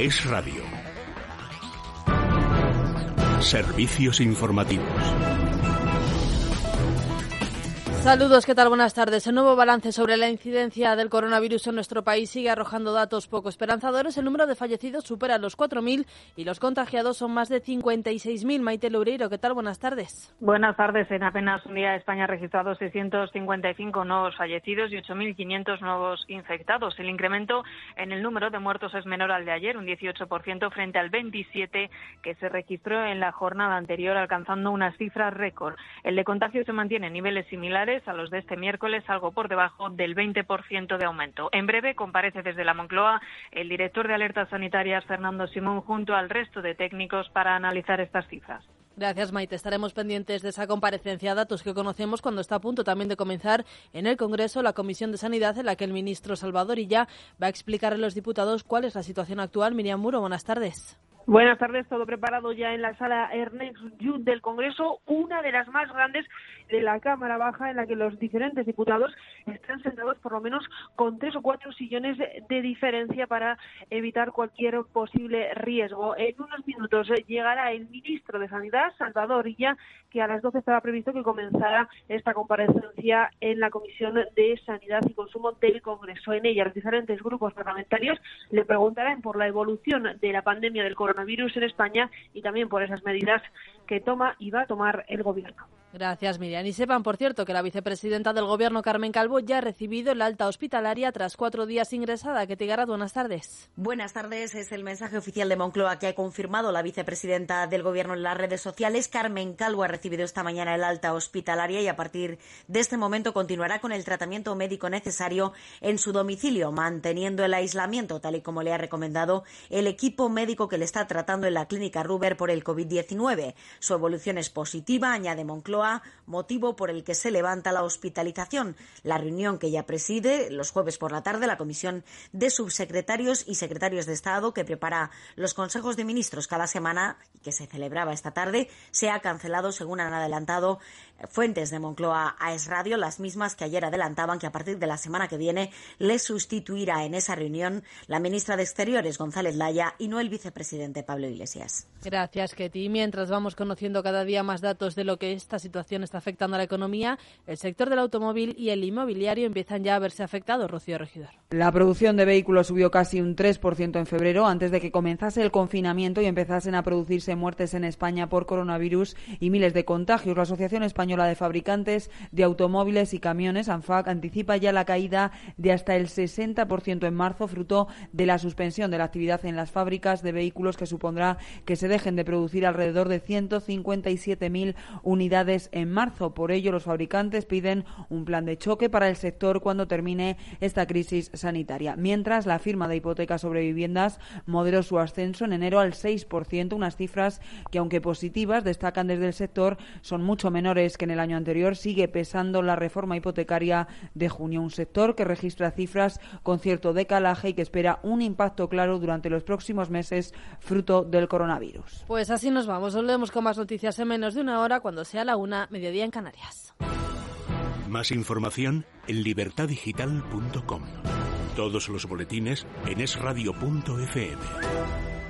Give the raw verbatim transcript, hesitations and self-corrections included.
Es Radio. Servicios informativos. Saludos, ¿qué tal? Buenas tardes. El nuevo balance sobre la incidencia del coronavirus en nuestro país sigue arrojando datos poco esperanzadores. El número de fallecidos supera los cuatro mil y los contagiados son más de cincuenta y seis mil. Maite Loureiro, ¿qué tal? Buenas tardes. Buenas tardes. En apenas un día España ha registrado seiscientos cincuenta y cinco nuevos fallecidos y ocho mil quinientos nuevos infectados. El incremento en el número de muertos es menor al de ayer, un dieciocho por ciento frente al veintisiete por ciento que se registró en la jornada anterior, alcanzando unas cifras récord. El de contagio se mantiene en niveles similares a los de este miércoles, algo por debajo del veinte por ciento de aumento. En breve comparece desde la Moncloa el director de Alertas Sanitarias, Fernando Simón, junto al resto de técnicos para analizar estas cifras. Gracias, Maite. Estaremos pendientes de esa comparecencia, datos que conocemos cuando está a punto también de comenzar en el Congreso la Comisión de Sanidad, en la que el ministro Salvador Illa va a explicar a los diputados cuál es la situación actual. Miriam Muro, buenas tardes. Buenas tardes, todo preparado ya en la sala Ernest Lluch del Congreso, una de las más grandes de la Cámara Baja, en la que los diferentes diputados están sentados por lo menos con tres o cuatro sillones de diferencia para evitar cualquier posible riesgo. En unos minutos llegará el ministro de Sanidad, Salvador Illa, que a las doce estaba previsto que comenzara esta comparecencia en la Comisión de Sanidad y Consumo del Congreso. En ella, los diferentes grupos parlamentarios le preguntarán por la evolución de la pandemia del coronavirus coronavirus en España y también por esas medidas que toma y va a tomar el Gobierno. Gracias, Miriam. Y sepan, por cierto, que la vicepresidenta del Gobierno, Carmen Calvo, ya ha recibido el alta hospitalaria tras cuatro días ingresada. Ketty Garat, buenas tardes. Buenas tardes. Es el mensaje oficial de Moncloa que ha confirmado la vicepresidenta del Gobierno en las redes sociales. Carmen Calvo ha recibido esta mañana el alta hospitalaria y a partir de este momento continuará con el tratamiento médico necesario en su domicilio, manteniendo el aislamiento, tal y como le ha recomendado el equipo médico que le está tratando en la clínica Ruber por el covid diecinueve. Su evolución es positiva, añade Moncloa, motivo por el que se levanta la hospitalización. La reunión que ya preside los jueves por la tarde la Comisión de Subsecretarios y Secretarios de Estado, que prepara los consejos de ministros cada semana y que se celebraba esta tarde, se ha cancelado, según han adelantado fuentes de Moncloa a Es Radio, las mismas que ayer adelantaban que a partir de la semana que viene le sustituirá en esa reunión la ministra de Exteriores, González Laya, y no el vicepresidente Pablo Iglesias. Gracias, Ketty. Mientras vamos conociendo cada día más datos de lo que esta situación está afectando a la economía, el sector del automóvil y el inmobiliario empiezan ya a verse afectados. Rocío Regidor. La producción de vehículos subió casi un tres por ciento en febrero, antes de que comenzase el confinamiento y empezasen a producirse muertes en España por coronavirus y miles de contagios. La Asociación Española de Fabricantes de Automóviles y Camiones, ANFAC, anticipa ya la caída de hasta el sesenta por ciento en marzo, fruto de la suspensión de la actividad en las fábricas de vehículos, que supondrá que se dejen de producir alrededor de ciento cincuenta y siete mil unidades en marzo. Por ello, los fabricantes piden un plan de choque para el sector cuando termine esta crisis sanitaria. Mientras, la firma de hipotecas sobre viviendas moderó su ascenso en enero al seis por ciento, unas cifras que, aunque positivas, destacan desde el sector, son mucho menores que en el año anterior. Sigue pesando la reforma hipotecaria de junio, un sector que registra cifras con cierto decalaje y que espera un impacto claro durante los próximos meses, fruto del coronavirus. Pues así nos vamos. Volvemos con más noticias en menos de una hora, cuando sea la una, mediodía en Canarias. Más información en libertad digital punto com. Todos los boletines en es radio punto efe eme.